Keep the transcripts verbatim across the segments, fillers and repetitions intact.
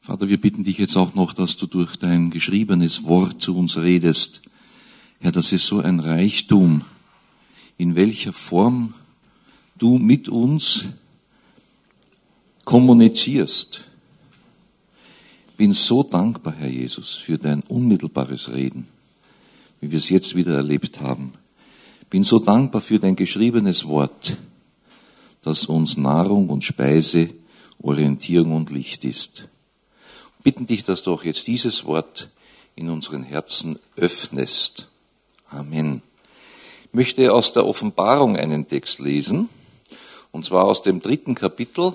Vater, wir bitten dich jetzt auch noch, dass du durch dein geschriebenes Wort zu uns redest. Herr, das ist so ein Reichtum, in welcher Form du mit uns kommunizierst. Ich bin so dankbar, Herr Jesus, für dein unmittelbares Reden, wie wir es jetzt wieder erlebt haben. Ich bin so dankbar für dein geschriebenes Wort, das uns Nahrung und Speise, Orientierung und Licht ist. Wir bitten dich, dass du auch jetzt dieses Wort in unseren Herzen öffnest. Amen. Ich möchte aus der Offenbarung einen Text lesen, und zwar aus dem dritten Kapitel,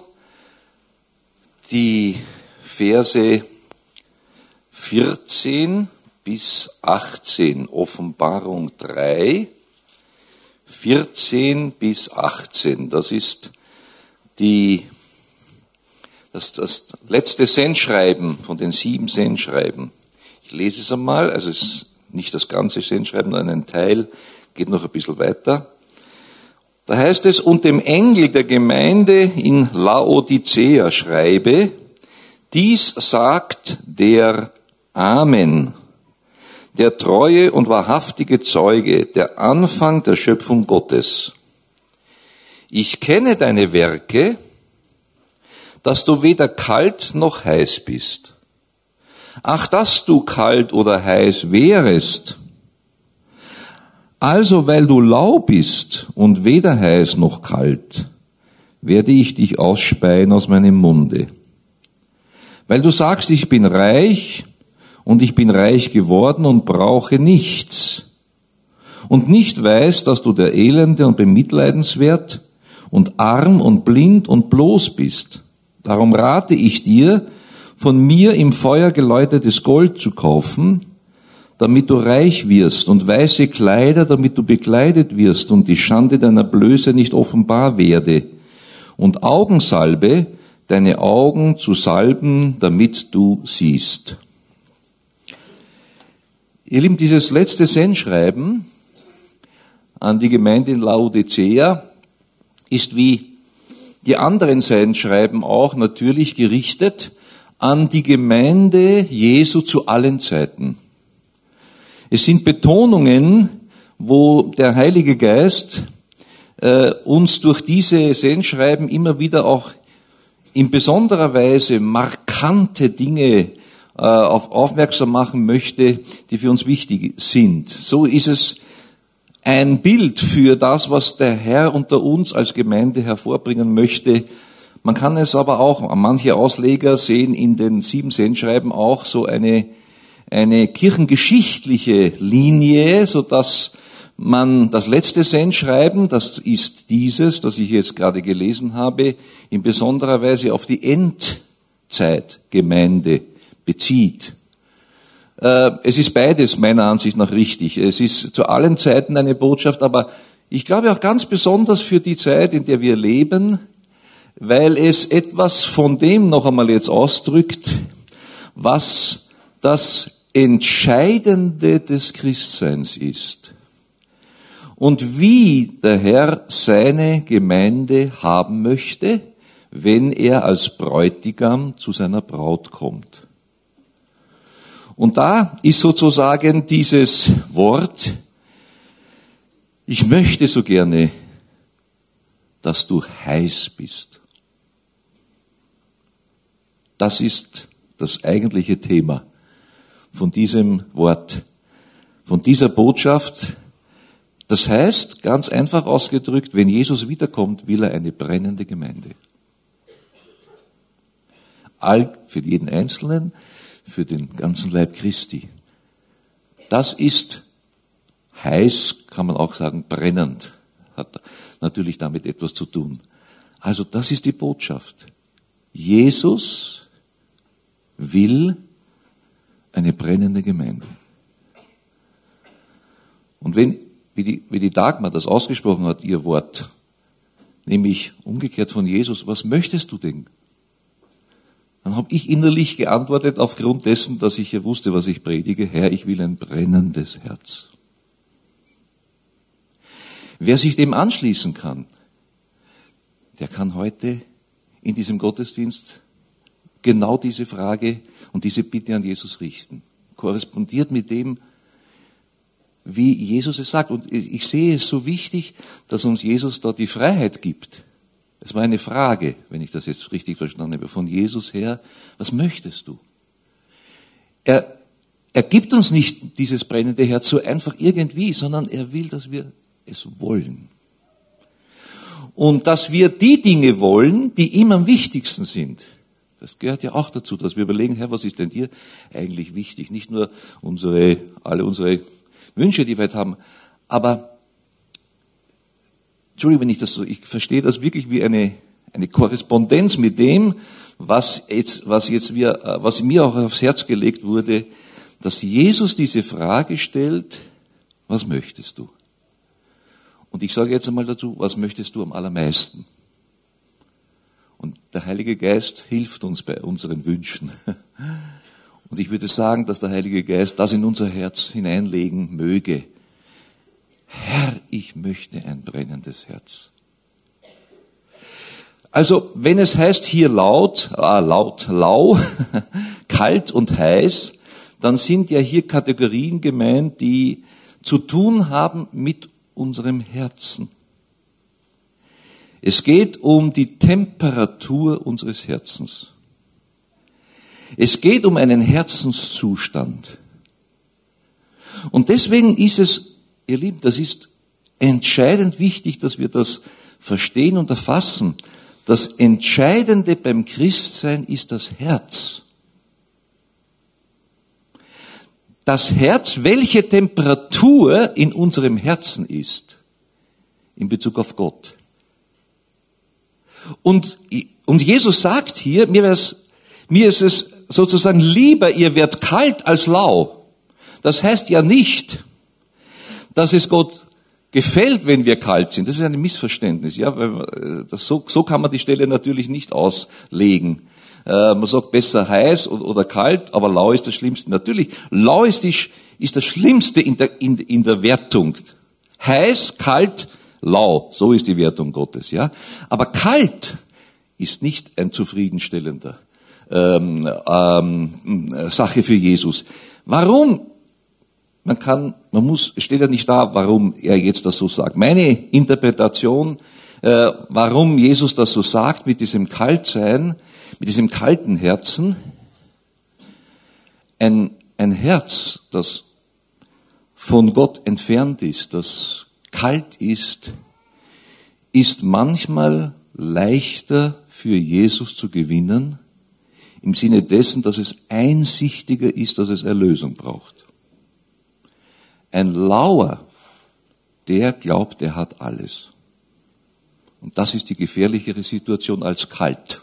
die Verse vierzehn bis achtzehn, Offenbarung drei, vierzehn bis achtzehn. Das ist die, das, das letzte Sendschreiben von den sieben Sendschreiben. Ich lese es einmal, also es ist nicht das ganze Sendschreiben, sondern ein Teil, geht noch ein bisschen weiter. Da heißt es, und dem Engel der Gemeinde in Laodicea schreibe, dies sagt der Amen, der treue und wahrhaftige Zeuge, der Anfang der Schöpfung Gottes. Ich kenne deine Werke, dass du weder kalt noch heiß bist. Ach, dass du kalt oder heiß wärest. Also, weil du lau bist und weder heiß noch kalt, werde ich dich ausspeien aus meinem Munde. Weil du sagst, ich bin reich und ich bin reich geworden und brauche nichts. Und nicht weißt, dass du der Elende und bemitleidenswert und arm und blind und bloß bist. Darum rate ich dir, von mir im Feuer geläutertes Gold zu kaufen, damit du reich wirst, und weiße Kleider, damit du bekleidet wirst und die Schande deiner Blöße nicht offenbar werde, und Augensalbe, deine Augen zu salben, damit du siehst. Ihr Lieben, dieses letzte Sendschreiben an die Gemeinde in Laodicea ist wie die anderen Sendschreiben auch natürlich gerichtet an die Gemeinde Jesu zu allen Zeiten. Es sind Betonungen, wo der Heilige Geist äh, uns durch diese Sendschreiben immer wieder auch in besonderer Weise markante Dinge äh, auf aufmerksam machen möchte, die für uns wichtig sind. So ist es ein Bild für das, was der Herr unter uns als Gemeinde hervorbringen möchte. Man kann es aber auch, manche Ausleger sehen in den sieben Sendschreiben auch so eine eine kirchengeschichtliche Linie, so dass man das letzte Sendschreiben, das ist dieses, das ich jetzt gerade gelesen habe, in besonderer Weise auf die Endzeitgemeinde bezieht. Es ist beides meiner Ansicht nach richtig. Es ist zu allen Zeiten eine Botschaft, aber ich glaube auch ganz besonders für die Zeit, in der wir leben, weil es etwas von dem noch einmal jetzt ausdrückt, was das Entscheidende des Christseins ist und wie der Herr seine Gemeinde haben möchte, wenn er als Bräutigam zu seiner Braut kommt. Und da ist sozusagen dieses Wort, ich möchte so gerne, dass du heiß bist. Das ist das eigentliche Thema von diesem Wort, von dieser Botschaft. Das heißt, ganz einfach ausgedrückt, wenn Jesus wiederkommt, will er eine brennende Gemeinde. All, für jeden Einzelnen, für den ganzen Leib Christi. Das ist heiß, kann man auch sagen, brennend. Hat natürlich damit etwas zu tun. Also das ist die Botschaft. Jesus will eine brennende Gemeinde. Und wenn, wie die, wie die Dagmar das ausgesprochen hat, ihr Wort, nämlich umgekehrt von Jesus, was möchtest du denn? Dann habe ich innerlich geantwortet, aufgrund dessen, dass ich ja wusste, was ich predige, Herr, ich will ein brennendes Herz. Wer sich dem anschließen kann, der kann heute in diesem Gottesdienst genau diese Frage und diese Bitte an Jesus richten. Korrespondiert mit dem, wie Jesus es sagt. Und ich sehe es so wichtig, dass uns Jesus da die Freiheit gibt. Es war eine Frage, wenn ich das jetzt richtig verstanden habe, von Jesus her, was möchtest du? Er, er gibt uns nicht dieses brennende Herz so einfach irgendwie, sondern er will, dass wir es wollen. Und dass wir die Dinge wollen, die ihm am wichtigsten sind. Das gehört ja auch dazu, dass wir überlegen, Herr, was ist denn dir eigentlich wichtig? Nicht nur unsere, alle unsere Wünsche, die wir jetzt haben, aber, Entschuldigung, wenn ich das so, ich verstehe das wirklich wie eine, eine Korrespondenz mit dem, was jetzt, was jetzt wir, was mir auch aufs Herz gelegt wurde, dass Jesus diese Frage stellt, was möchtest du? Und ich sage jetzt einmal dazu, was möchtest du am allermeisten? Und der Heilige Geist hilft uns bei unseren Wünschen. Und ich würde sagen, dass der Heilige Geist das in unser Herz hineinlegen möge. Herr, ich möchte ein brennendes Herz. Also, wenn es heißt hier laut, ah, laut, lau, kalt und heiß, dann sind ja hier Kategorien gemeint, die zu tun haben mit unserem Herzen. Es geht um die Temperatur unseres Herzens. Es geht um einen Herzenszustand. Und deswegen ist es, ihr Lieben, das ist entscheidend wichtig, dass wir das verstehen und erfassen. Das Entscheidende beim Christsein ist das Herz. Das Herz, welche Temperatur in unserem Herzen ist, in Bezug auf Gott. Und, und Jesus sagt hier, mir, wär's, mir ist es sozusagen lieber, ihr werdet kalt als lau. Das heißt ja nicht, dass es Gott gefällt, wenn wir kalt sind. Das ist ein Missverständnis. Ja, weil das, so, so kann man die Stelle natürlich nicht auslegen. Äh, man sagt besser heiß oder, oder kalt, aber lau ist das Schlimmste. Natürlich, lau ist, die, ist das Schlimmste in der, in, in der Wertung. Heiß, kalt, lau, so ist die Wertung Gottes. Ja, aber kalt ist nicht ein zufriedenstellender ähm, ähm, Sache für Jesus. Warum? Man kann, man muss, es steht ja nicht da, warum er jetzt das so sagt. Meine Interpretation, äh, warum Jesus das so sagt mit diesem Kaltsein, mit diesem kalten Herzen, ein, ein Herz, das von Gott entfernt ist, das kalt ist, ist manchmal leichter für Jesus zu gewinnen, im Sinne dessen, dass es einsichtiger ist, dass es Erlösung braucht. Ein Lauer, der glaubt, er hat alles. Und das ist die gefährlichere Situation als kalt.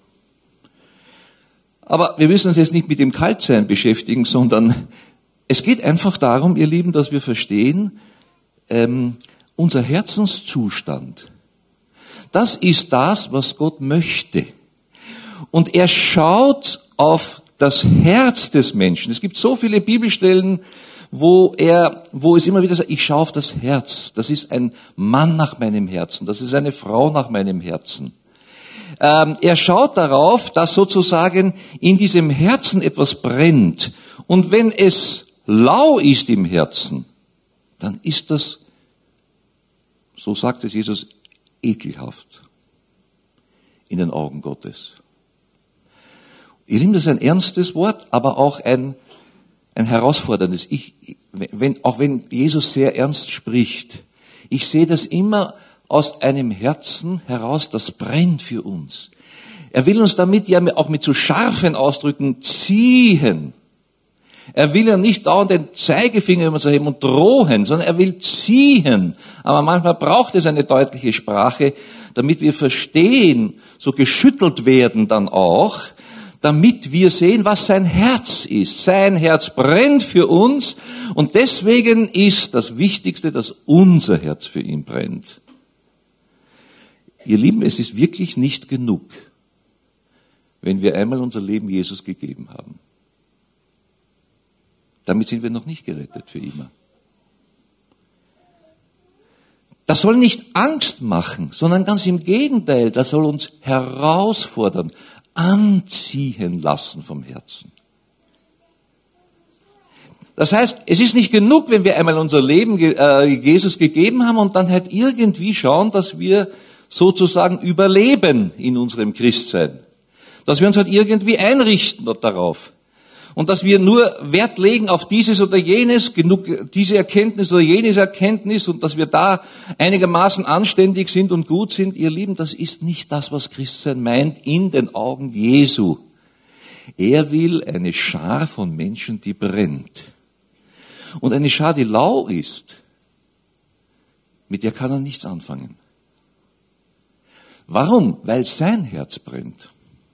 Aber wir müssen uns jetzt nicht mit dem Kaltsein beschäftigen, sondern es geht einfach darum, ihr Lieben, dass wir verstehen, ähm, unser Herzenszustand, das ist das, was Gott möchte. Und er schaut auf das Herz des Menschen. Es gibt so viele Bibelstellen, wo er, wo es immer wieder sagt, ich schaue auf das Herz. Das ist ein Mann nach meinem Herzen. Das ist eine Frau nach meinem Herzen. Ähm, er schaut darauf, dass sozusagen in diesem Herzen etwas brennt. Und wenn es lau ist im Herzen, dann ist das, so sagt es Jesus, ekelhaft in den Augen Gottes. Ihr Lieben, das ist ein ernstes Wort, aber auch ein ein herausforderndes. Ich, wenn, auch wenn Jesus sehr ernst spricht, ich sehe das immer aus einem Herzen heraus, das brennt für uns. Er will uns damit ja auch mit so scharfen Ausdrücken ziehen. Er will ja nicht dauernd den Zeigefinger immer so heben und drohen, sondern er will ziehen. Aber manchmal braucht es eine deutliche Sprache, damit wir verstehen, so geschüttelt werden dann auch, damit wir sehen, was sein Herz ist. Sein Herz brennt für uns und deswegen ist das Wichtigste, dass unser Herz für ihn brennt. Ihr Lieben, es ist wirklich nicht genug, wenn wir einmal unser Leben Jesus gegeben haben. Damit sind wir noch nicht gerettet für immer. Das soll nicht Angst machen, sondern ganz im Gegenteil, das soll uns herausfordern, anziehen lassen vom Herzen. Das heißt, es ist nicht genug, wenn wir einmal unser Leben äh, Jesus gegeben haben und dann halt irgendwie schauen, dass wir sozusagen überleben in unserem Christsein. Dass wir uns halt irgendwie einrichten darauf. Und dass wir nur Wert legen auf dieses oder jenes, genug diese Erkenntnis oder jenes Erkenntnis und dass wir da einigermaßen anständig sind und gut sind. Ihr Lieben, das ist nicht das, was Christsein meint in den Augen Jesu. Er will eine Schar von Menschen, die brennt. Und eine Schar, die lau ist, mit der kann er nichts anfangen. Warum? Weil sein Herz brennt.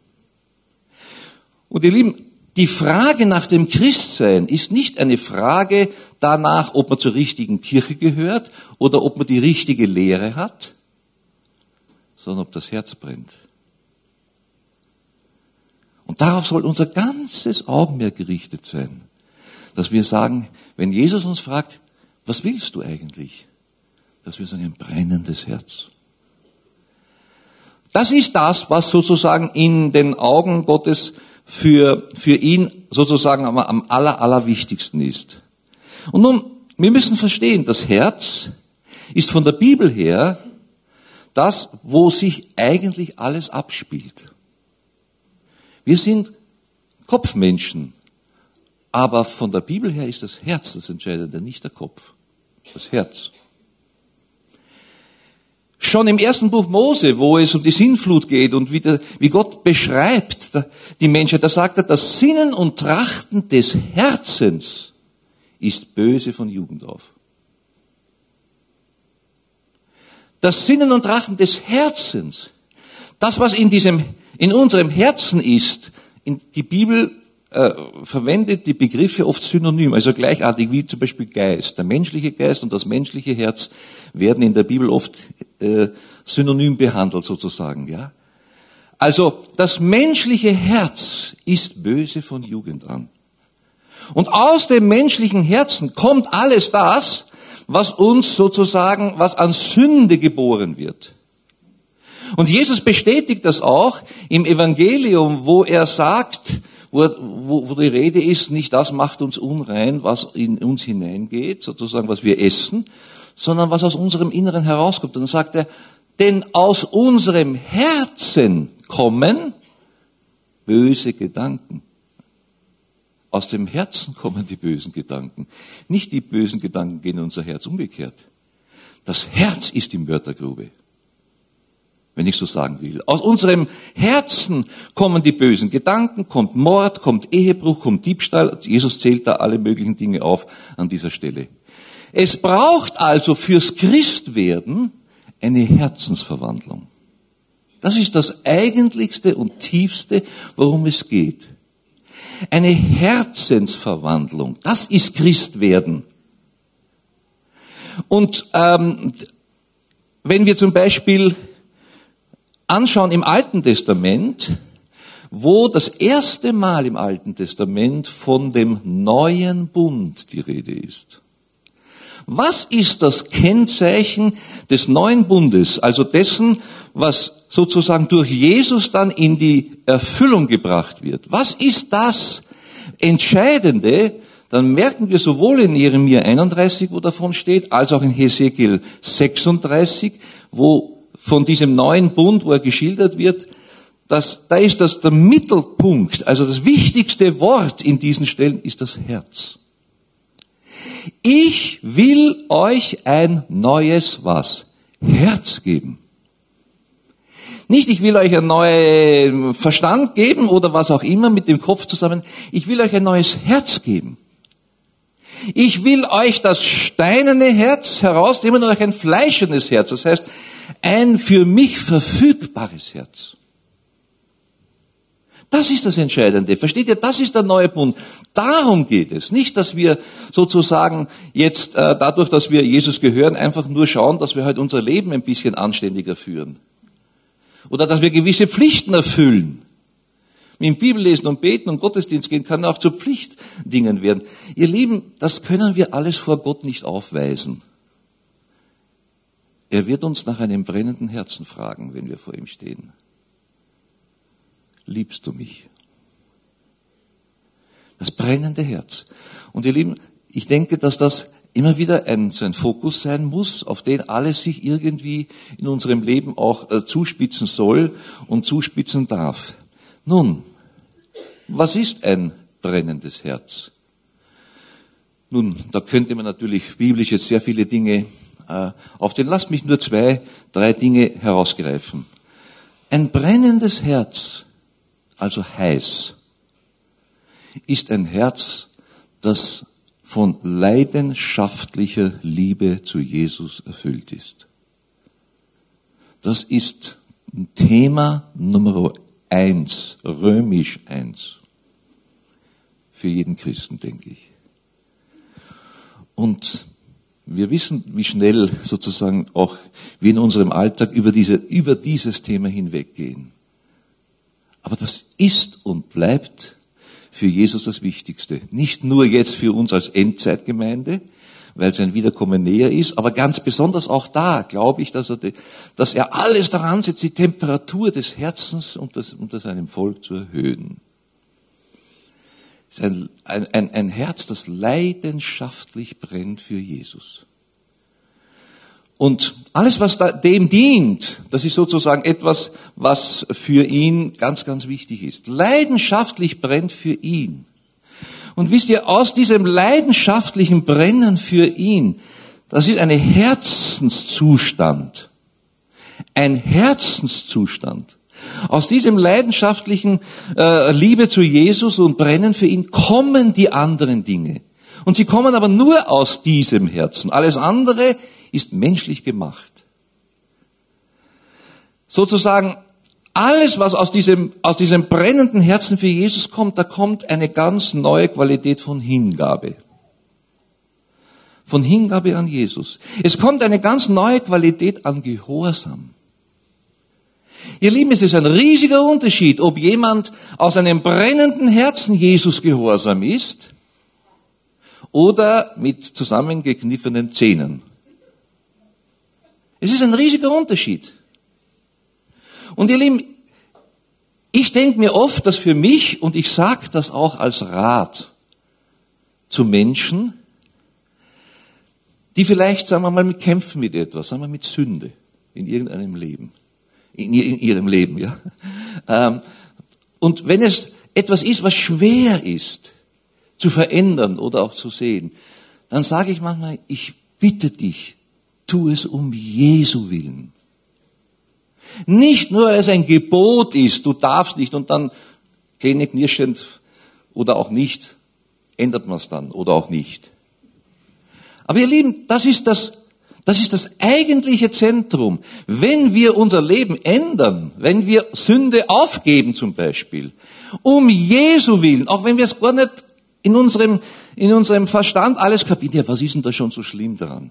Und ihr Lieben, die Frage nach dem Christsein ist nicht eine Frage danach, ob man zur richtigen Kirche gehört oder ob man die richtige Lehre hat, sondern ob das Herz brennt. Und darauf soll unser ganzes Augenmerk gerichtet sein, dass wir sagen, wenn Jesus uns fragt, was willst du eigentlich? Dass wir sagen, ein brennendes Herz. Das ist das, was sozusagen in den Augen Gottes für, für ihn sozusagen am, am aller, allerwichtigsten ist. Und nun, wir müssen verstehen, das Herz ist von der Bibel her das, wo sich eigentlich alles abspielt. Wir sind Kopfmenschen, aber von der Bibel her ist das Herz das Entscheidende, nicht der Kopf, das Herz. Schon im ersten Buch Mose, wo es um die Sintflut geht und wie, der, wie Gott beschreibt die Menschheit, da sagt er, das Sinnen und Trachten des Herzens ist böse von Jugend auf. Das Sinnen und Trachten des Herzens, das was in diesem, in unserem Herzen ist, in die Bibel äh, verwendet die Begriffe oft synonym, also gleichartig wie zum Beispiel Geist. Der menschliche Geist und das menschliche Herz werden in der Bibel oft äh, synonym behandelt sozusagen, ja. Also das menschliche Herz ist böse von Jugend an. Und aus dem menschlichen Herzen kommt alles das, was uns sozusagen, was an Sünde geboren wird. Und Jesus bestätigt das auch im Evangelium, wo er sagt, wo, wo, wo die Rede ist, nicht das macht uns unrein, was in uns hineingeht, sozusagen was wir essen, sondern was aus unserem Inneren herauskommt. Und dann sagt er, denn aus unserem Herzen kommen böse Gedanken. Aus dem Herzen kommen die bösen Gedanken. Nicht die bösen Gedanken gehen in unser Herz, umgekehrt. Das Herz ist die Mördergrube, wenn ich so sagen will. Aus unserem Herzen kommen die bösen Gedanken, kommt Mord, kommt Ehebruch, kommt Diebstahl. Jesus zählt da alle möglichen Dinge auf an dieser Stelle. Es braucht also fürs Christwerden eine Herzensverwandlung. Das ist das Eigentlichste und Tiefste, worum es geht. Eine Herzensverwandlung, das ist Christwerden. Und ähm, wenn wir zum Beispiel anschauen im Alten Testament, wo das erste Mal im Alten Testament von dem neuen Bund die Rede ist. Was ist das Kennzeichen des neuen Bundes, also dessen, was sozusagen durch Jesus dann in die Erfüllung gebracht wird? Was ist das Entscheidende? Dann merken wir sowohl in Jeremia einunddreißig, wo davon steht, als auch in Hesekiel sechsunddreißig, wo von diesem neuen Bund, wo er geschildert wird, dass, da ist das der Mittelpunkt, also das wichtigste Wort in diesen Stellen ist das Herz. Ich will euch ein neues was? Herz geben. Nicht, ich will euch einen neuen Verstand geben oder was auch immer mit dem Kopf zusammen. Ich will euch ein neues Herz geben. Ich will euch das steinerne Herz herausnehmen und euch ein fleischendes Herz. Das heißt, ein für mich verfügbares Herz. Das ist das Entscheidende. Versteht ihr? Das ist der neue Bund. Darum geht es. Nicht, dass wir sozusagen jetzt äh, dadurch, dass wir Jesus gehören, einfach nur schauen, dass wir halt unser Leben ein bisschen anständiger führen. Oder dass wir gewisse Pflichten erfüllen. Mit Bibellesen und Beten und Gottesdienst gehen kann auch zu Pflichtdingen werden. Ihr Lieben, das können wir alles vor Gott nicht aufweisen. Er wird uns nach einem brennenden Herzen fragen, wenn wir vor ihm stehen. liebst du mich? Das brennende Herz. Und ihr Lieben, ich denke, dass das immer wieder ein, so ein Fokus sein muss, auf den alles sich irgendwie in unserem Leben auch äh, zuspitzen soll und zuspitzen darf. Nun, was ist ein brennendes Herz? Nun, da könnte man natürlich biblisch jetzt sehr viele Dinge äh, aufzählen. Lasst mich nur zwei, drei Dinge herausgreifen. Ein brennendes Herz, also heiß, ist ein Herz, das von leidenschaftlicher Liebe zu Jesus erfüllt ist. Das ist ein Thema Nummer eins, römisch eins, für jeden Christen, denke ich. Und wir wissen, wie schnell sozusagen auch wir in unserem Alltag über diese, über dieses Thema hinweggehen. Aber das ist und bleibt für Jesus das Wichtigste. Nicht nur jetzt für uns als Endzeitgemeinde, weil sein Wiederkommen näher ist, aber ganz besonders auch da glaube ich, dass er, die, dass er alles daran setzt, die Temperatur des Herzens unter, unter seinem Volk zu erhöhen. Es ist ein, ein, ein, ein Herz, das leidenschaftlich brennt für Jesus. Und alles, was da, dem dient, das ist sozusagen etwas, was für ihn ganz, ganz wichtig ist. Leidenschaftlich brennt für ihn. Und wisst ihr, aus diesem leidenschaftlichen Brennen für ihn, das ist ein Herzenszustand. Ein Herzenszustand. Aus diesem leidenschaftlichen äh, Liebe zu Jesus und Brennen für ihn kommen die anderen Dinge. Und sie kommen aber nur aus diesem Herzen. Alles andere ist menschlich gemacht. Sozusagen alles, was aus diesem, aus diesem brennenden Herzen für Jesus kommt, da kommt eine ganz neue Qualität von Hingabe. Von Hingabe an Jesus. Es kommt eine ganz neue Qualität an Gehorsam. Ihr Lieben, es ist ein riesiger Unterschied, ob jemand aus einem brennenden Herzen Jesus gehorsam ist oder mit zusammengekniffenen Zähnen. Es ist ein riesiger Unterschied. Und ihr Lieben, ich denke mir oft, dass für mich, und ich sage das auch als Rat zu Menschen, die vielleicht, sagen wir mal, mit kämpfen mit etwas, sagen wir mit Sünde in irgendeinem Leben, in, in ihrem Leben, ja. Und wenn es etwas ist, was schwer ist, zu verändern oder auch zu sehen, dann sage ich manchmal, ich bitte dich, tu es um Jesu willen. Nicht nur, weil es ein Gebot ist, du darfst nicht und dann zähneknirschend oder auch nicht, ändert man es dann oder auch nicht. Aber ihr Lieben, das ist das, das ist das eigentliche Zentrum. Wenn wir unser Leben ändern, wenn wir Sünde aufgeben zum Beispiel, um Jesu willen, auch wenn wir es gar nicht in unserem, in unserem Verstand alles kapieren, ja, was ist denn da schon so schlimm daran?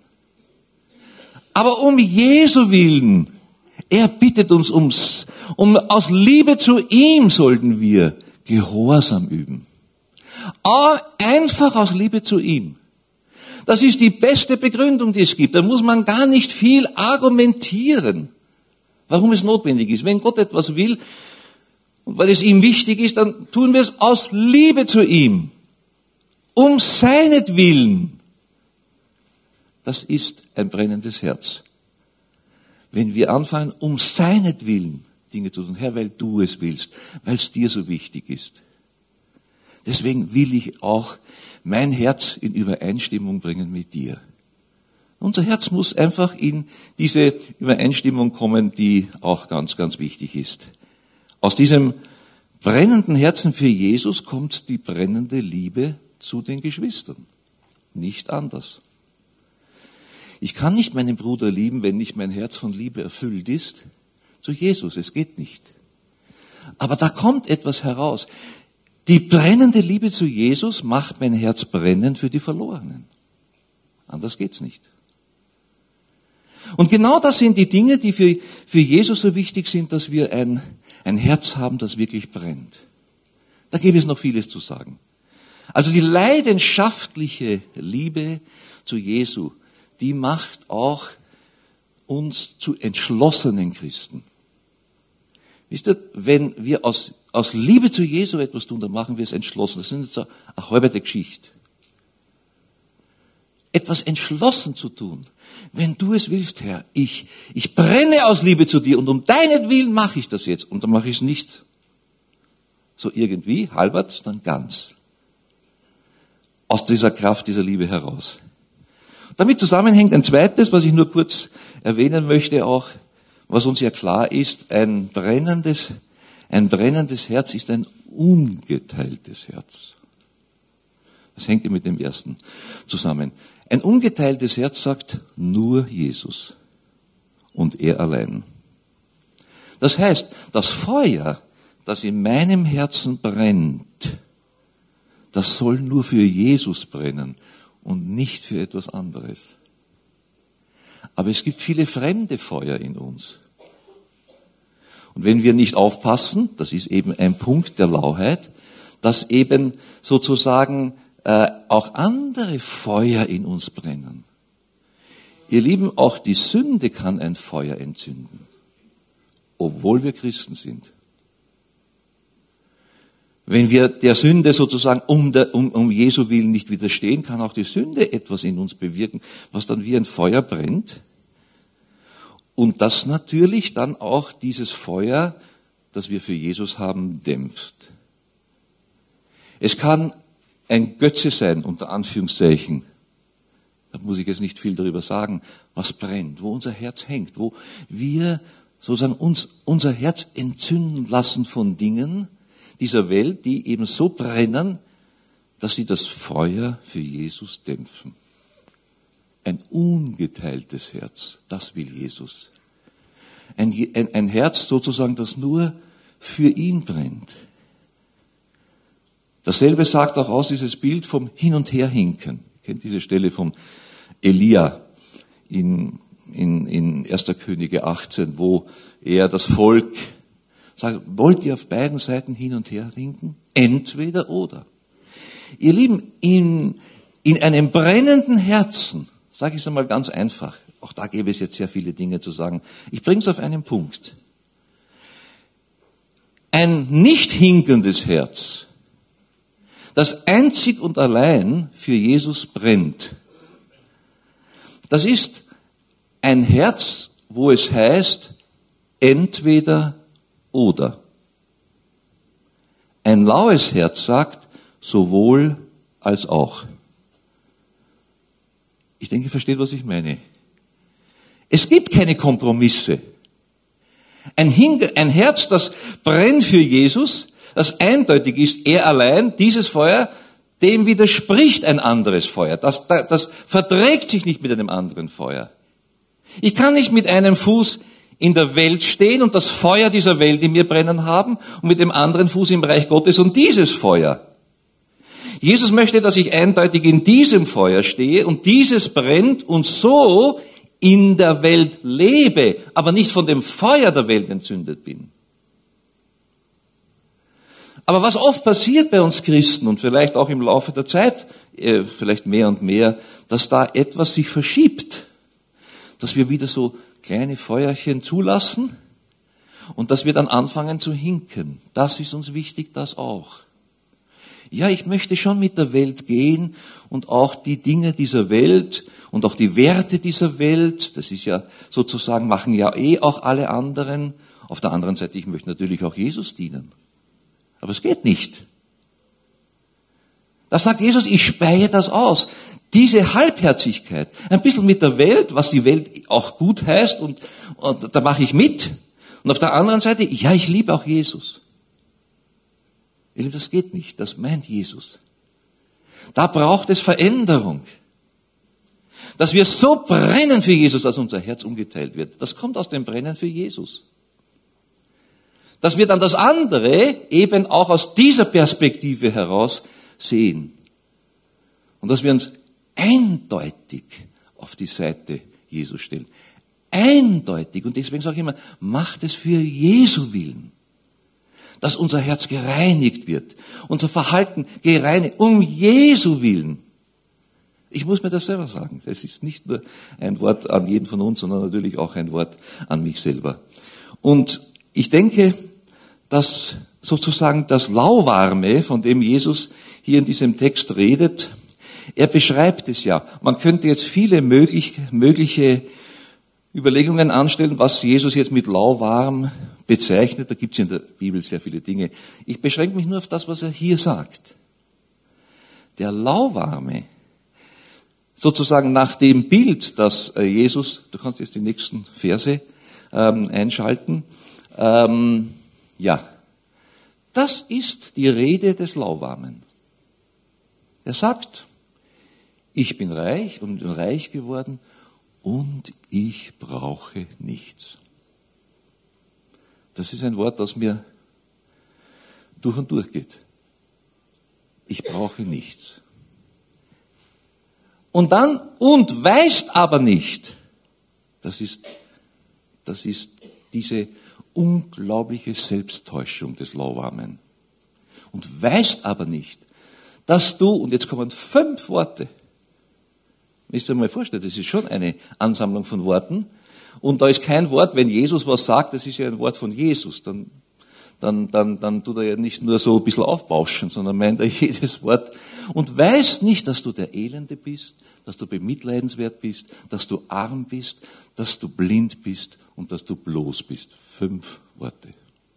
Aber um Jesu willen, er bittet uns ums, um, aus Liebe zu ihm sollten wir Gehorsam üben. Einfach aus Liebe zu ihm. Das ist die beste Begründung, die es gibt. Da muss man gar nicht viel argumentieren, warum es notwendig ist. Wenn Gott etwas will, und weil es ihm wichtig ist, dann tun wir es aus Liebe zu ihm. Um seinetwillen. Das ist ein brennendes Herz. Wenn wir anfangen, um seinetwillen Dinge zu tun, Herr, weil du es willst, weil es dir so wichtig ist. Deswegen will ich auch mein Herz in Übereinstimmung bringen mit dir. Unser Herz muss einfach in diese Übereinstimmung kommen, die auch ganz, ganz wichtig ist. Aus diesem brennenden Herzen für Jesus kommt die brennende Liebe zu den Geschwistern. Nicht anders. Ich kann nicht meinen Bruder lieben, wenn nicht mein Herz von Liebe erfüllt ist zu Jesus. Es geht nicht. Aber da kommt etwas heraus. Die brennende Liebe zu Jesus macht mein Herz brennen für die Verlorenen. Anders geht's nicht. Und genau das sind die Dinge, die für, für Jesus so wichtig sind, dass wir ein, ein Herz haben, das wirklich brennt. Da gäbe es noch vieles zu sagen. Also die leidenschaftliche Liebe zu Jesu, die macht auch uns zu entschlossenen Christen. Wisst ihr, wenn wir aus, aus Liebe zu Jesu etwas tun, dann machen wir es entschlossen. Das ist nicht so eine halbe Geschichte. Etwas entschlossen zu tun. Wenn du es willst, Herr, ich, ich brenne aus Liebe zu dir und um deinetwillen mache ich das jetzt. Und dann mache ich es nicht so irgendwie, halbert, sondern ganz. Aus dieser Kraft, dieser Liebe heraus. Damit zusammenhängt ein zweites, was ich nur kurz erwähnen möchte auch, was uns ja klar ist, ein brennendes, ein brennendes Herz ist ein ungeteiltes Herz. Das hängt ja mit dem ersten zusammen. Ein ungeteiltes Herz sagt nur Jesus und er allein. Das heißt, das Feuer, das in meinem Herzen brennt, das soll nur für Jesus brennen und nicht für etwas anderes. Aber es gibt viele fremde Feuer in uns. Und wenn wir nicht aufpassen, das ist eben ein Punkt der Lauheit, dass eben sozusagen äh, auch andere Feuer in uns brennen. Ihr Lieben, auch die Sünde kann ein Feuer entzünden, obwohl wir Christen sind. Wenn wir der Sünde sozusagen um, der, um, um Jesu Willen nicht widerstehen, kann auch die Sünde etwas in uns bewirken, was dann wie ein Feuer brennt. Und das natürlich dann auch dieses Feuer, das wir für Jesus haben, dämpft. Es kann ein Götze sein, unter Anführungszeichen. Da muss ich jetzt nicht viel darüber sagen, was brennt, wo unser Herz hängt, wo wir sozusagen uns unser Herz entzünden lassen von Dingen dieser Welt, die eben so brennen, dass sie das Feuer für Jesus dämpfen. Ein ungeteiltes Herz, das will Jesus. Ein, ein, ein Herz sozusagen, das nur für ihn brennt. Dasselbe sagt auch aus dieses Bild vom Hin- und Herhinken. Ihr kennt diese Stelle vom Elia in, in, in erster Könige achtzehn, wo er das Volk sagt, wollt ihr auf beiden Seiten hin und her hinken? Entweder oder. Ihr Lieben, in, in einem brennenden Herzen, sage ich es einmal ganz einfach, auch da gäbe es jetzt sehr viele Dinge zu sagen, ich bringe es auf einen Punkt. Ein nicht hinkendes Herz, das einzig und allein für Jesus brennt, das ist ein Herz, wo es heißt, entweder oder. Ein laues Herz sagt, sowohl als auch. Ich denke, ihr versteht, was ich meine. Es gibt keine Kompromisse. Ein, Hinge- ein Herz, das brennt für Jesus, das eindeutig ist, er allein, dieses Feuer, dem widerspricht ein anderes Feuer. Das, das, das verträgt sich nicht mit einem anderen Feuer. Ich kann nicht mit einem Fuß in der Welt stehen und das Feuer dieser Welt in mir brennen haben und mit dem anderen Fuß im Reich Gottes und dieses Feuer. Jesus möchte, dass ich eindeutig in diesem Feuer stehe und dieses brennt und so in der Welt lebe, aber nicht von dem Feuer der Welt entzündet bin. Aber was oft passiert bei uns Christen und vielleicht auch im Laufe der Zeit, äh, vielleicht mehr und mehr, dass da etwas sich verschiebt, dass wir wieder so kleine Feuerchen zulassen und dass wir dann anfangen zu hinken. Das ist uns wichtig, das auch. Ja, ich möchte schon mit der Welt gehen und auch die Dinge dieser Welt und auch die Werte dieser Welt, das ist ja sozusagen, machen ja eh auch alle anderen. Auf der anderen Seite, ich möchte natürlich auch Jesus dienen. Aber es geht nicht. Da sagt Jesus, ich speie das aus. Diese Halbherzigkeit, ein bisschen mit der Welt, was die Welt auch gut heißt und, und da mache ich mit. Und auf der anderen Seite, ja, ich liebe auch Jesus. Das geht nicht, das meint Jesus. Da braucht es Veränderung. Dass wir so brennen für Jesus, dass unser Herz umgeteilt wird. Das kommt aus dem Brennen für Jesus. Dass wir dann das andere eben auch aus dieser Perspektive heraus sehen. Und dass wir uns eindeutig auf die Seite Jesu stellen. Eindeutig. Und deswegen sage ich immer, macht es für Jesu Willen. Dass unser Herz gereinigt wird. Unser Verhalten gereinigt. Um Jesu Willen. Ich muss mir das selber sagen. Das ist nicht nur ein Wort an jeden von uns, sondern natürlich auch ein Wort an mich selber. Und ich denke, dass sozusagen das Lauwarme, von dem Jesus hier in diesem Text redet, er beschreibt es ja. Man könnte jetzt viele möglich, mögliche Überlegungen anstellen, was Jesus jetzt mit lauwarm bezeichnet. Da gibt es in der Bibel sehr viele Dinge. Ich beschränke mich nur auf das, was er hier sagt. Der Lauwarme, sozusagen nach dem Bild, das Jesus, du kannst jetzt die nächsten Verse ähm, einschalten, ähm, ja, das ist die Rede des Lauwarmen. Er sagt, ich bin reich und bin reich geworden und ich brauche nichts. Das ist ein Wort, das mir durch und durch geht. Ich brauche nichts. Und dann, und weißt aber nicht. Das ist, das ist diese unglaubliche Selbsttäuschung des Lauwarmen. Und weißt aber nicht, dass du, und jetzt kommen fünf Worte, müsst ihr mal vorstellen, das ist schon eine Ansammlung von Worten, und da ist kein Wort, wenn Jesus was sagt, das ist ja ein Wort von Jesus, dann, dann, dann, dann tut er ja nicht nur so ein bisschen aufbauschen, sondern meint er jedes Wort. Und weißt nicht, dass du der Elende bist, dass du bemitleidenswert bist, dass du arm bist, dass du blind bist und dass du bloß bist. Fünf Worte.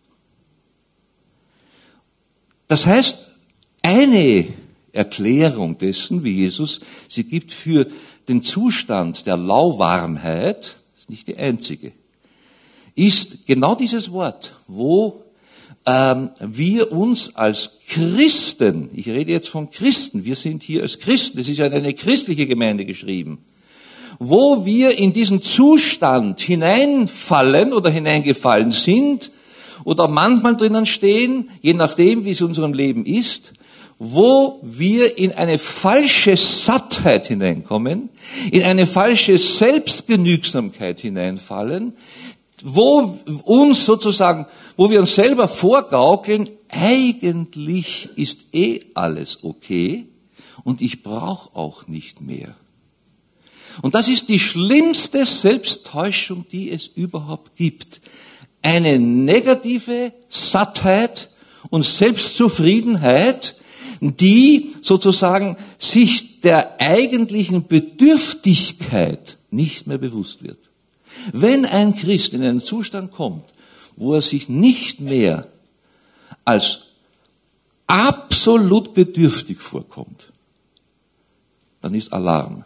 Das heißt, eine Erklärung dessen, wie Jesus sie gibt für den Zustand der Lauwarmheit, ist nicht die einzige, ist genau dieses Wort, wo ähm, wir uns als Christen, ich rede jetzt von Christen, wir sind hier als Christen, das ist ja in eine christliche Gemeinde geschrieben, wo wir in diesen Zustand hineinfallen oder hineingefallen sind oder manchmal drinnen stehen, je nachdem, wie es in unserem Leben ist, wo wir in eine falsche Sattheit hineinkommen, in eine falsche Selbstgenügsamkeit hineinfallen, wo uns sozusagen, wo wir uns selber vorgaukeln, eigentlich ist eh alles okay und ich brauche auch nicht mehr. Und das ist die schlimmste Selbsttäuschung, die es überhaupt gibt. Eine negative Sattheit und Selbstzufriedenheit, die sozusagen sich der eigentlichen Bedürftigkeit nicht mehr bewusst wird. Wenn ein Christ in einen Zustand kommt, wo er sich nicht mehr als absolut bedürftig vorkommt, dann ist Alarm.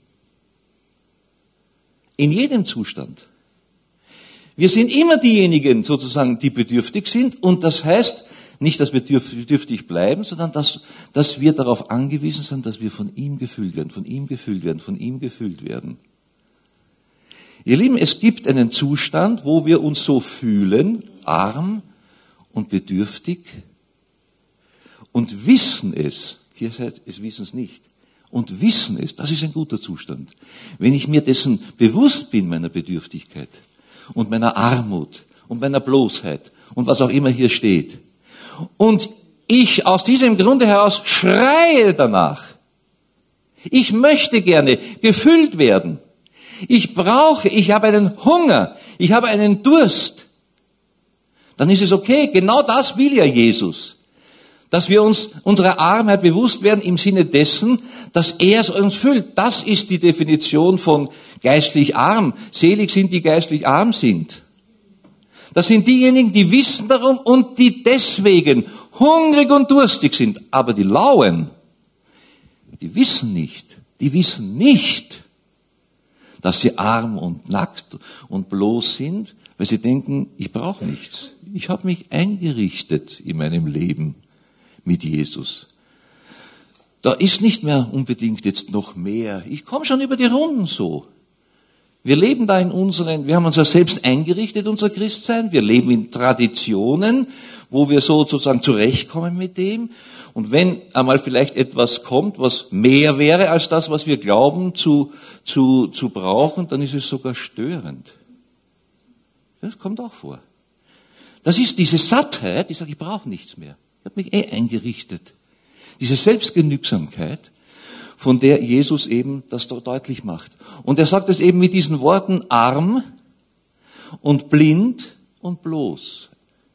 In jedem Zustand. Wir sind immer diejenigen sozusagen, die bedürftig sind, und das heißt nicht, dass wir bedürftig bleiben, sondern dass, dass wir darauf angewiesen sind, dass wir von ihm gefüllt werden, von ihm gefüllt werden, von ihm gefüllt werden. Ihr Lieben, es gibt einen Zustand, wo wir uns so fühlen, arm und bedürftig, und wissen es, hier seid es wissen es nicht, und wissen es, das ist ein guter Zustand. Wenn ich mir dessen bewusst bin, meiner Bedürftigkeit und meiner Armut und meiner Bloßheit und was auch immer hier steht, und ich aus diesem Grunde heraus schreie danach, ich möchte gerne gefüllt werden, ich brauche, ich habe einen Hunger, ich habe einen Durst, dann ist es okay, genau das will ja Jesus. Dass wir uns unserer Armheit bewusst werden im Sinne dessen, dass er es uns füllt. Das ist die Definition von geistlich arm. Selig sind, die geistlich arm sind. Das sind diejenigen, die wissen darum und die deswegen hungrig und durstig sind. Aber die Lauen, die wissen nicht, die wissen nicht, dass sie arm und nackt und bloß sind, weil sie denken, ich brauche nichts. Ich habe mich eingerichtet in meinem Leben mit Jesus. Da ist nicht mehr unbedingt jetzt noch mehr. Ich komme schon über die Runden so. Wir leben da in unseren, wir haben uns ja selbst eingerichtet, unser Christsein. Wir leben in Traditionen, wo wir sozusagen zurechtkommen mit dem. Und wenn einmal vielleicht etwas kommt, was mehr wäre als das, was wir glauben zu, zu, zu brauchen, dann ist es sogar störend. Das kommt auch vor. Das ist diese Sattheit, die sagt, ich brauche nichts mehr. Ich habe mich eh eingerichtet. Diese Selbstgenügsamkeit, von der Jesus eben das deutlich macht. Und er sagt es eben mit diesen Worten arm und blind und bloß.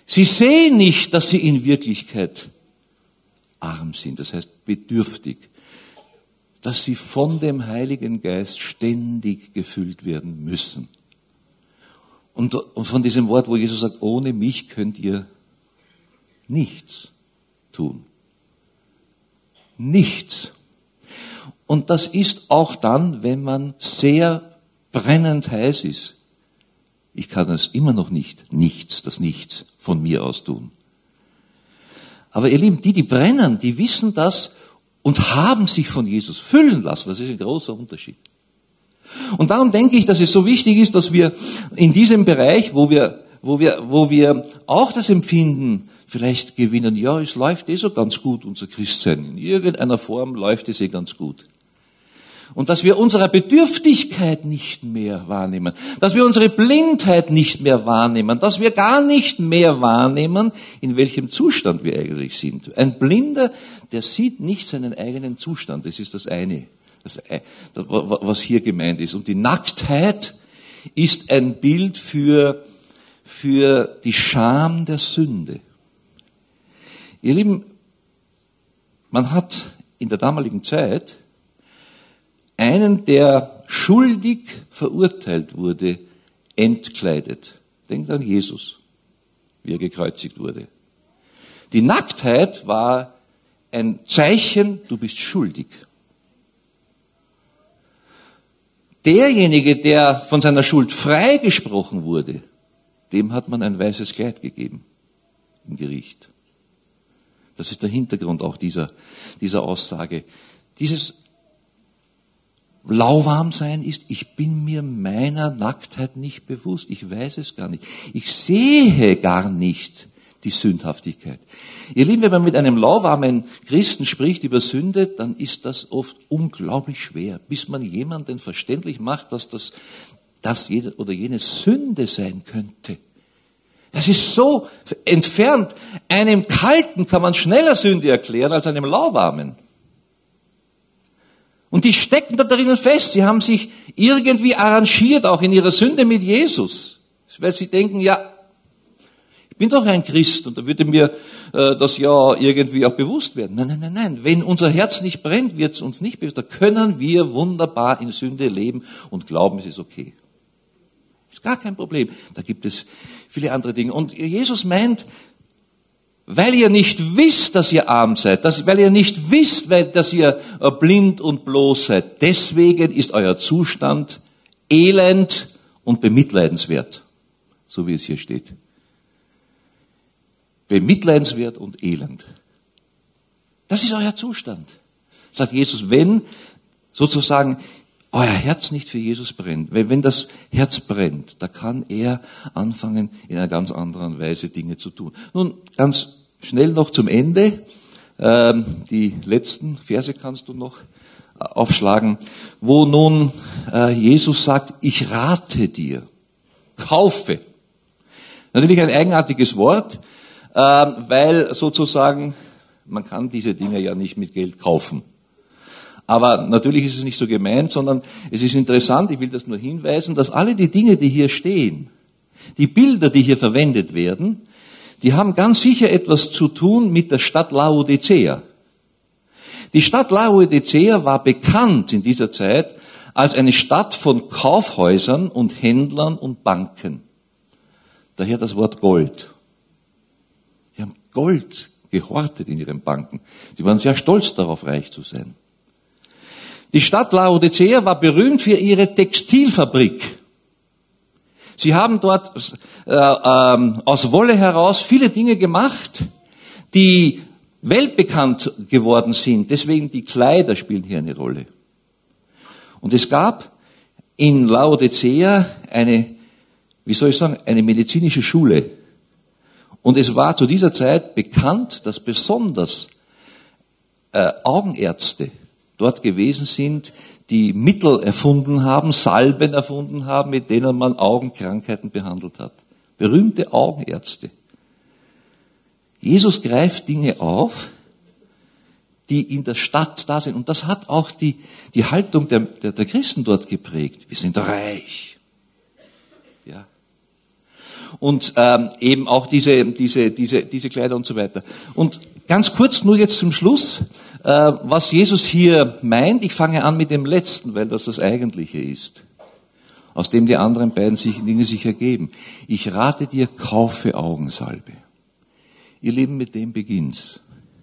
Sie sehen nicht, dass sie in Wirklichkeit arm sind, das heißt bedürftig, dass sie von dem Heiligen Geist ständig gefüllt werden müssen. Und von diesem Wort, wo Jesus sagt, ohne mich könnt ihr nichts tun. Nichts. Und das ist auch dann, wenn man sehr brennend heiß ist. Ich kann es immer noch nicht, nichts, das Nichts von mir aus tun. Aber ihr Lieben, die, die brennen, die wissen das und haben sich von Jesus füllen lassen. Das ist ein großer Unterschied. Und darum denke ich, dass es so wichtig ist, dass wir in diesem Bereich, wo wir, wo wir, wo wir auch das Empfinden vielleicht gewinnen, ja, es läuft eh so ganz gut, unser Christsein. In irgendeiner Form läuft es eh ganz gut. Und dass wir unsere Bedürftigkeit nicht mehr wahrnehmen, dass wir unsere Blindheit nicht mehr wahrnehmen, dass wir gar nicht mehr wahrnehmen, in welchem Zustand wir eigentlich sind. Ein Blinder, der sieht nicht seinen eigenen Zustand, das ist das eine, das, was hier gemeint ist. Und die Nacktheit ist ein Bild für, für die Scham der Sünde. Ihr Lieben, man hat in der damaligen Zeit einen, der schuldig verurteilt wurde, entkleidet. Denkt an Jesus, wie er gekreuzigt wurde. Die Nacktheit war ein Zeichen, du bist schuldig. Derjenige, der von seiner Schuld freigesprochen wurde, dem hat man ein weißes Kleid gegeben im Gericht. Das ist der Hintergrund auch dieser, dieser Aussage. Dieses lauwarm sein ist, ich bin mir meiner Nacktheit nicht bewusst, ich weiß es gar nicht. Ich sehe gar nicht die Sündhaftigkeit. Ihr Lieben, wenn man mit einem lauwarmen Christen spricht über Sünde, dann ist das oft unglaublich schwer, bis man jemanden verständlich macht, dass das, das jede oder jene Sünde sein könnte. Das ist so entfernt. Einem Kalten kann man schneller Sünde erklären als einem lauwarmen. Und die stecken da drinnen fest. Sie haben sich irgendwie arrangiert, auch in ihrer Sünde mit Jesus. Weil sie denken, ja, ich bin doch ein Christ und da würde mir äh, das ja irgendwie auch bewusst werden. Nein, nein, nein, nein. Wenn unser Herz nicht brennt, wird es uns nicht bewusst. Da können wir wunderbar in Sünde leben und glauben, es ist okay. Ist gar kein Problem. Da gibt es viele andere Dinge. Und Jesus meint, weil ihr nicht wisst, dass ihr arm seid, dass, weil ihr nicht wisst, weil, dass ihr blind und bloß seid, deswegen ist euer Zustand elend und bemitleidenswert, so wie es hier steht. Bemitleidenswert und elend. Das ist euer Zustand, sagt Jesus, wenn sozusagen euer Herz nicht für Jesus brennt. Wenn das Herz brennt, da kann er anfangen, in einer ganz anderen Weise Dinge zu tun. Nun, ganz schnell noch zum Ende. Ähm, die letzten Verse kannst du noch aufschlagen, wo nun äh, Jesus sagt, ich rate dir, kaufe. Natürlich ein eigenartiges Wort, äh, weil sozusagen, man kann diese Dinge ja nicht mit Geld kaufen. Aber natürlich ist es nicht so gemeint, sondern es ist interessant, ich will das nur hinweisen, dass alle die Dinge, die hier stehen, die Bilder, die hier verwendet werden, die haben ganz sicher etwas zu tun mit der Stadt Laodicea. Die Stadt Laodicea war bekannt in dieser Zeit als eine Stadt von Kaufhäusern und Händlern und Banken. Daher das Wort Gold. Die haben Gold gehortet in ihren Banken. Sie waren sehr stolz darauf, reich zu sein. Die Stadt Laodicea war berühmt für ihre Textilfabrik. Sie haben dort äh, äh, aus Wolle heraus viele Dinge gemacht, die weltbekannt geworden sind. Deswegen die Kleider spielen hier eine Rolle. Und es gab in Laodicea eine, wie soll ich sagen, eine medizinische Schule. Und es war zu dieser Zeit bekannt, dass besonders äh, Augenärzte dort gewesen sind, die Mittel erfunden haben, Salben erfunden haben, mit denen man Augenkrankheiten behandelt hat. Berühmte Augenärzte. Jesus greift Dinge auf, die in der Stadt da sind. Und das hat auch die, die Haltung der, der, der Christen dort geprägt. Wir sind reich. Ja. und ähm, eben auch diese, diese, diese, diese Kleider und so weiter. Und ganz kurz, nur jetzt zum Schluss, äh, was Jesus hier meint. Ich fange an mit dem Letzten, weil das das Eigentliche ist, aus dem die anderen beiden sich, Dinge sich ergeben. Ich rate dir, kaufe Augensalbe. Ihr Lieben, mit dem beginnt's.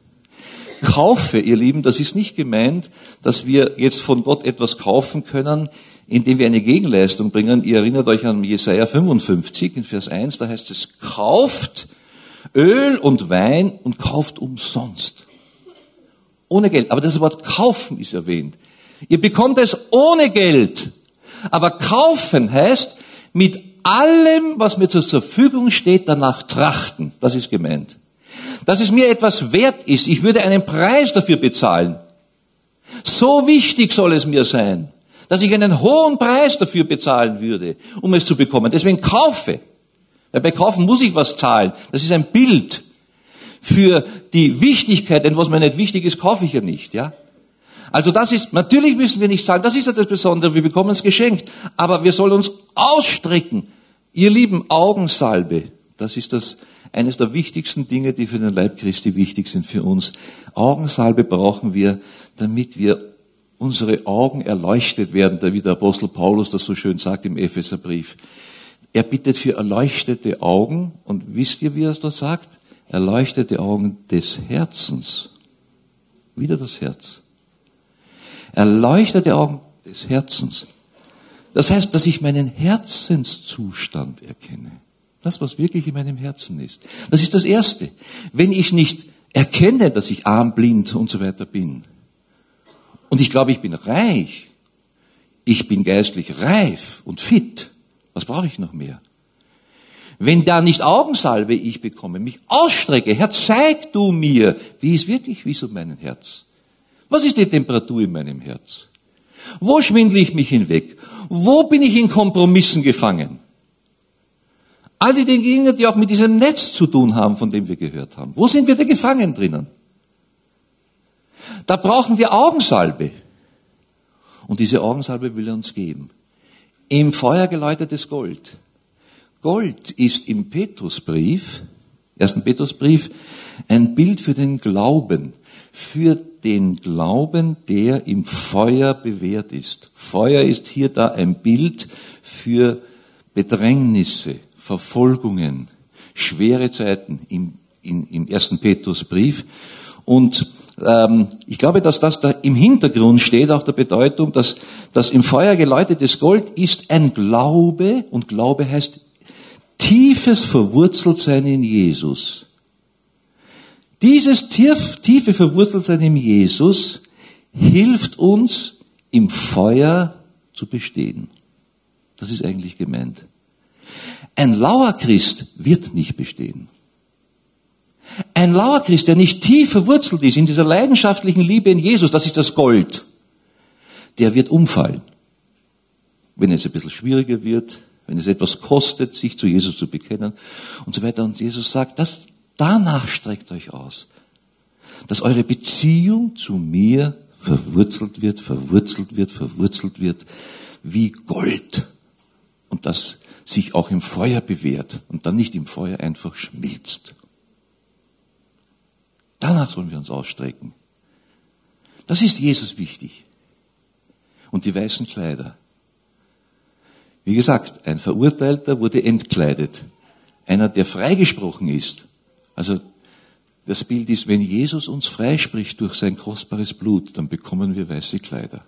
Kaufe, ihr Lieben, das ist nicht gemeint, dass wir jetzt von Gott etwas kaufen können, indem wir eine Gegenleistung bringen. Ihr erinnert euch an Jesaja fünfundfünfzig, in Vers eins, da heißt es, kauft Öl und Wein und kauft umsonst. Ohne Geld. Aber das Wort kaufen ist erwähnt. Ihr bekommt es ohne Geld. Aber kaufen heißt, mit allem, was mir zur Verfügung steht, danach trachten. Das ist gemeint. Dass es mir etwas wert ist. Ich würde einen Preis dafür bezahlen. So wichtig soll es mir sein, dass ich einen hohen Preis dafür bezahlen würde, um es zu bekommen. Deswegen kaufe. Weil bei Kaufen muss ich was zahlen. Das ist ein Bild für die Wichtigkeit, denn was mir nicht wichtig ist, kaufe ich ja nicht, ja. Also das ist, natürlich müssen wir nicht zahlen, das ist ja das Besondere, wir bekommen es geschenkt, aber wir sollen uns ausstrecken. Ihr lieben, Augensalbe, das ist das, eines der wichtigsten Dinge, die für den Leib Christi wichtig sind für uns. Augensalbe brauchen wir, damit wir unsere Augen erleuchtet werden, wie der Apostel Paulus das so schön sagt im Epheserbrief. Er bittet für erleuchtete Augen, und wisst ihr, wie er es da sagt? Erleuchtete Augen des Herzens. Wieder das Herz. Erleuchtete Augen des Herzens. Das heißt, dass ich meinen Herzenszustand erkenne. Das, was wirklich in meinem Herzen ist. Das ist das Erste. Wenn ich nicht erkenne, dass ich arm, blind und so weiter bin, und ich glaube, ich bin reich, ich bin geistlich reif und fit, was brauche ich noch mehr? Wenn da nicht Augensalbe ich bekomme, mich ausstrecke, Herr, zeig du mir, wie ist wirklich, wie ist um mein Herz? Was ist die Temperatur in meinem Herz? Wo schwindle ich mich hinweg? Wo bin ich in Kompromissen gefangen? All die Dinge, die auch mit diesem Netz zu tun haben, von dem wir gehört haben. Wo sind wir da gefangen drinnen? Da brauchen wir Augensalbe. Und diese Augensalbe will er uns geben. Im Feuer geläutertes Gold. Gold ist im Petrusbrief, ersten Petrusbrief, ein Bild für den Glauben. Für den Glauben, der im Feuer bewährt ist. Feuer ist hier da ein Bild für Bedrängnisse, Verfolgungen, schwere Zeiten im, in, im ersten Petrusbrief. Und ähm, ich glaube, dass das da im Hintergrund steht, auch der Bedeutung, dass das im Feuer geläutetes Gold ist ein Glaube, und Glaube heißt tiefes Verwurzeltsein in Jesus. Dieses tief, tiefe Verwurzeltsein in Jesus hilft uns, im Feuer zu bestehen. Das ist eigentlich gemeint. Ein lauer Christ wird nicht bestehen. Ein lauer Christ, der nicht tief verwurzelt ist in dieser leidenschaftlichen Liebe in Jesus, das ist das Gold, der wird umfallen. Wenn es ein bisschen schwieriger wird, wenn es etwas kostet, sich zu Jesus zu bekennen und so weiter. Und Jesus sagt, das, danach streckt euch aus, dass eure Beziehung zu mir verwurzelt wird, verwurzelt wird, verwurzelt wird, wie Gold. Und das sich auch im Feuer bewährt und dann nicht im Feuer einfach schmilzt. Danach sollen wir uns ausstrecken. Das ist Jesus wichtig. Und die weißen Kleider. Wie gesagt, ein Verurteilter wurde entkleidet. Einer, der freigesprochen ist. Also das Bild ist, wenn Jesus uns freispricht durch sein kostbares Blut, dann bekommen wir weiße Kleider.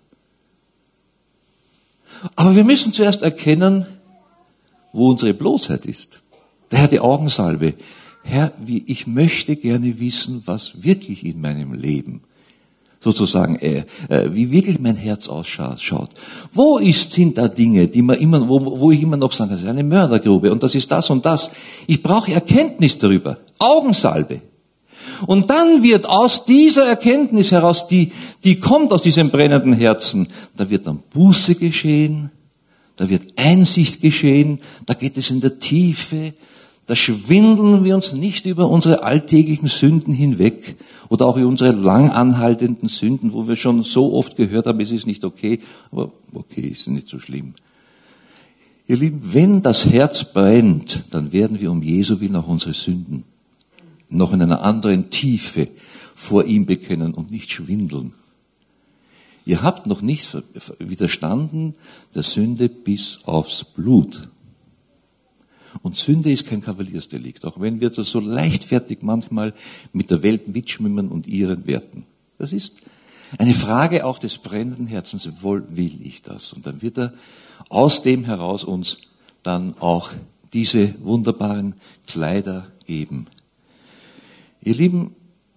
Aber wir müssen zuerst erkennen, wo unsere Bloßheit ist. Daher die Augensalbe. Herr, wie, ich möchte gerne wissen, was wirklich in meinem Leben, sozusagen, äh, äh, wie wirklich mein Herz ausschaut. Wo ist, sind da Dinge, die man immer, wo, wo ich immer noch sage, das ist eine Mördergrube und das ist das und das. Ich brauche Erkenntnis darüber. Augensalbe. Und dann wird aus dieser Erkenntnis heraus, die, die kommt aus diesem brennenden Herzen, da wird dann Buße geschehen, da wird Einsicht geschehen, da geht es in der Tiefe, da schwindeln wir uns nicht über unsere alltäglichen Sünden hinweg oder auch über unsere lang anhaltenden Sünden, wo wir schon so oft gehört haben, es ist nicht okay, aber okay, ist nicht so schlimm. Ihr Lieben, wenn das Herz brennt, dann werden wir um Jesu willen auch unsere Sünden noch in einer anderen Tiefe vor ihm bekennen und nicht schwindeln. Ihr habt noch nicht widerstanden der Sünde bis aufs Blut. Und Sünde ist kein Kavaliersdelikt, auch wenn wir das so leichtfertig manchmal mit der Welt mitschwimmen und ihren Werten. Das ist eine Frage auch des brennenden Herzens, wohl will ich das? Und dann wird er aus dem heraus uns dann auch diese wunderbaren Kleider geben. Ihr Lieben,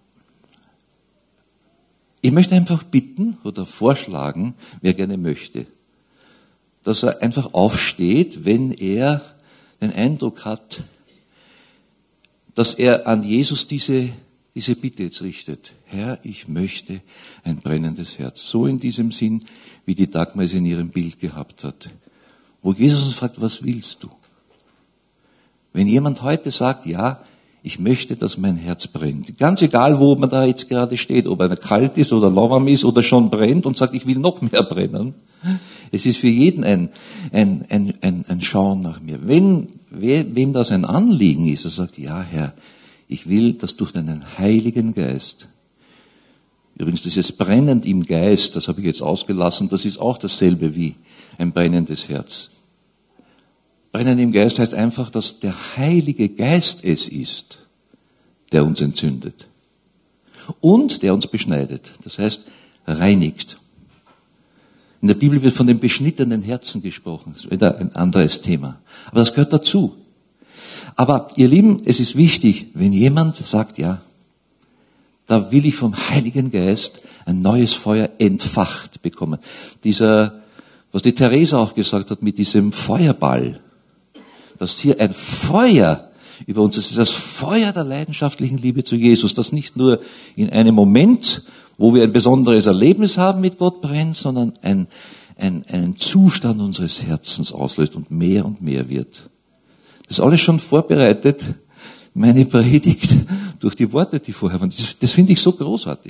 ich möchte einfach bitten oder vorschlagen, wer gerne möchte, dass er einfach aufsteht, wenn er den Eindruck hat, dass er an Jesus diese, diese Bitte jetzt richtet. Herr, ich möchte ein brennendes Herz. So in diesem Sinn, wie die Dagmar es in ihrem Bild gehabt hat. Wo Jesus uns fragt, was willst du? Wenn jemand heute sagt, ja, ich möchte, dass mein Herz brennt. Ganz egal, wo man da jetzt gerade steht, ob er kalt ist oder lauwarm ist oder schon brennt und sagt, ich will noch mehr brennen. Es ist für jeden ein, ein, ein, ein, ein Schauen nach mir. Wenn, wem das ein Anliegen ist, er sagt, ja Herr, ich will, dass durch deinen Heiligen Geist, übrigens dieses brennend im Geist, das habe ich jetzt ausgelassen, das ist auch dasselbe wie ein brennendes Herz. Brennen im Geist heißt einfach, dass der Heilige Geist es ist, der uns entzündet und der uns beschneidet. Das heißt, reinigt. In der Bibel wird von dem beschnittenen Herzen gesprochen. Das ist wieder ein anderes Thema. Aber das gehört dazu. Aber ihr Lieben, es ist wichtig, wenn jemand sagt, ja, da will ich vom Heiligen Geist ein neues Feuer entfacht bekommen. Dieser, was die Theresa auch gesagt hat, mit diesem Feuerball, dass hier ein Feuer über uns, das ist das Feuer der leidenschaftlichen Liebe zu Jesus, das nicht nur in einem Moment, wo wir ein besonderes Erlebnis haben mit Gott brennt, sondern ein, ein, einen Zustand unseres Herzens auslöst und mehr und mehr wird. Das ist alles schon vorbereitet, meine Predigt, durch die Worte, die vorher waren. Das, das finde ich so großartig.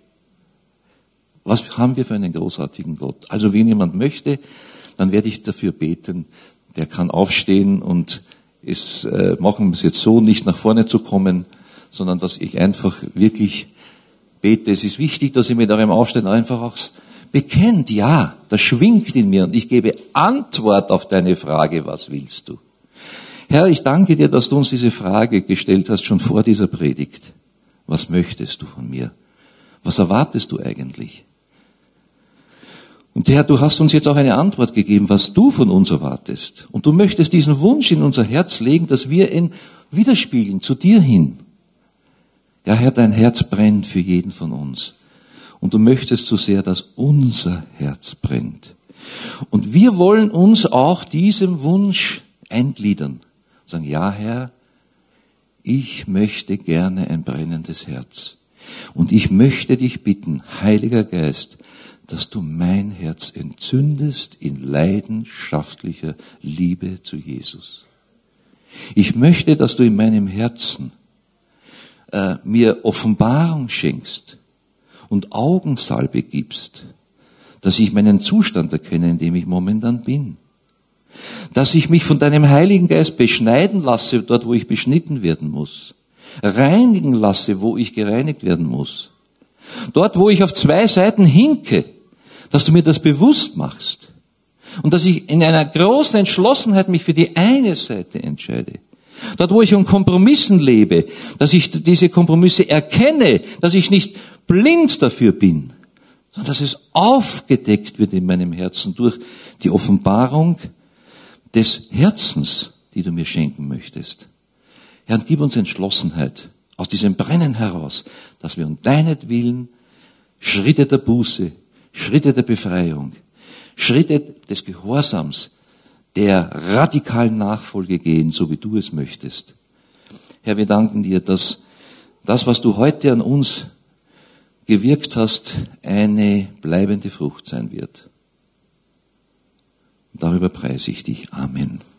Was haben wir für einen großartigen Gott? Also wenn jemand möchte, dann werde ich dafür beten, der kann aufstehen und es äh, machen wir es jetzt so, nicht nach vorne zu kommen, sondern dass ich einfach wirklich bete. Es ist wichtig, dass ihr mit eurem Aufstehen einfach auch bekennt, ja, das schwingt in mir und ich gebe Antwort auf deine Frage, was willst du? Herr, ich danke dir, dass du uns diese Frage gestellt hast, schon vor dieser Predigt. Was möchtest du von mir? Was erwartest du eigentlich? Und Herr, du hast uns jetzt auch eine Antwort gegeben, was du von uns erwartest. Und du möchtest diesen Wunsch in unser Herz legen, dass wir ihn widerspiegeln, zu dir hin. Ja, Herr, dein Herz brennt für jeden von uns. Und du möchtest so sehr, dass unser Herz brennt. Und wir wollen uns auch diesem Wunsch eingliedern. Sagen, ja, Herr, ich möchte gerne ein brennendes Herz. Und ich möchte dich bitten, Heiliger Geist, dass du mein Herz entzündest in leidenschaftlicher Liebe zu Jesus. Ich möchte, dass du in meinem Herzen äh, mir Offenbarung schenkst und Augensalbe gibst, dass ich meinen Zustand erkenne, in dem ich momentan bin. Dass ich mich von deinem Heiligen Geist beschneiden lasse, dort wo ich beschnitten werden muss. Reinigen lasse, wo ich gereinigt werden muss. Dort, wo ich auf zwei Seiten hinke, dass du mir das bewusst machst. Und dass ich in einer großen Entschlossenheit mich für die eine Seite entscheide. Dort, wo ich um Kompromissen lebe, dass ich diese Kompromisse erkenne, dass ich nicht blind dafür bin, sondern dass es aufgedeckt wird in meinem Herzen durch die Offenbarung des Herzens, die du mir schenken möchtest. Herr, gib uns Entschlossenheit aus diesem Brennen heraus, dass wir um deinetwillen Schritte der Buße, Schritte der Befreiung, Schritte des Gehorsams, der radikalen Nachfolge gehen, so wie du es möchtest. Herr, wir danken dir, dass das, was du heute an uns gewirkt hast, eine bleibende Frucht sein wird. Darüber preise ich dich. Amen.